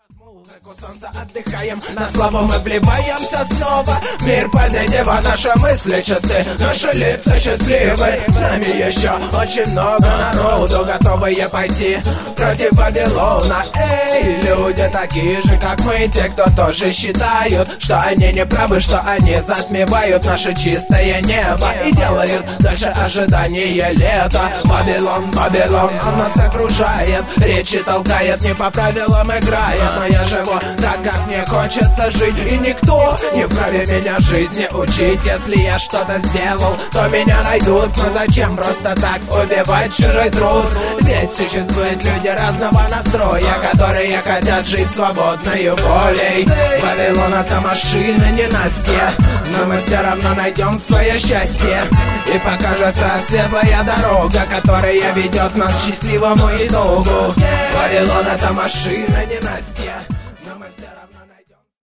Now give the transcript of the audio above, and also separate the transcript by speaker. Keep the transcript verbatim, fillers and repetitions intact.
Speaker 1: Музыку солнца отдыхаем, на славу мы вливаемся снова. Мир позитива, наши мысли чисты, наши лица счастливы. С нами еще очень много народу, готовые пойти против Вавилона. Эй, люди такие же, как мы, те, кто тоже считают, что они не правы, что они затмевают наше чистое небо и делают дальше ожидание лета. Вавилон, Вавилон, он нас окружает, речи толкает, не по правилам играет. Но я живу так, как мне хочется жить, и никто не вправе меня жизни учить. Если я что-то сделал, то меня найдут. Но зачем просто так убивать чужой труд? Ведь существуют люди разного настроя, которые хотят жить свободной волей. Вавилон — это машина ненастья, но мы все равно найдем свое счастье. И покажется светлая дорога, которая ведет нас к счастливому итогу. Вавилон — это машина ненастья, но мы все равно найдем.